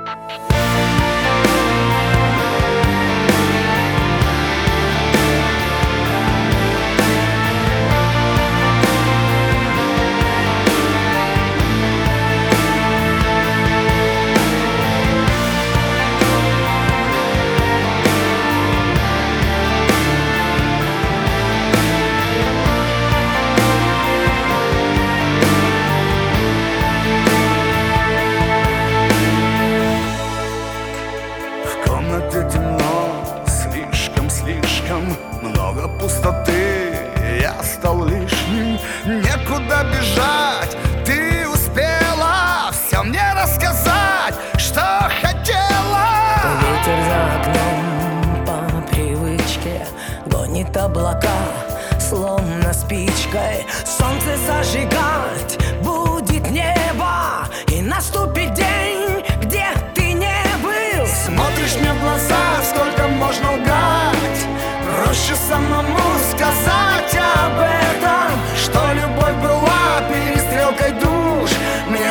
Слишком много пустоты, я стал лишним. Некуда бежать, ты успела все мне рассказать, что хотела. Ветер за окном по привычке гонит облака, словно спичкой солнце зажигать будет небо, и наступит день, где ты не был. Смотришь мне в глаза, сколько можно лгать? Проще самому сказать об этом, что любовь была перестрелкой душ. Мне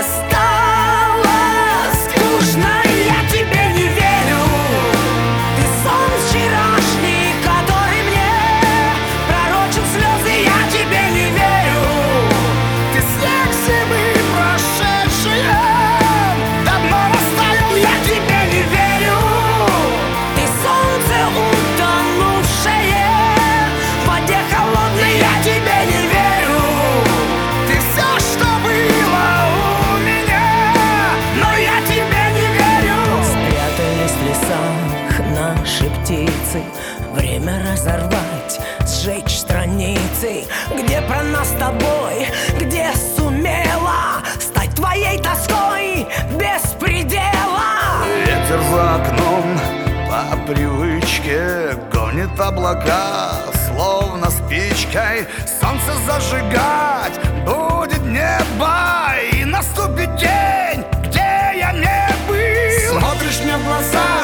стало скучно, и я тебе не верю. Ты сон вчерашний, который мне пророчил слезы, я тебе не верю. Ты снег зимы прошедшие, давно растаял, я тебе не верю. Ты солнце утонувшее в воде холодной, я тебе не верю. Ты все, что было у меня, но я тебе не верю. Спрятались в лесах наши птицы, время разорвать, сжечь страницы, где про нас с тобой, где сумела стать твоей тоской без предела. Ветер за окном по привычке гонит облака, словно спичкой солнце зажигать будет небо, и наступит день, где я не был. Смотришь мне в глаза,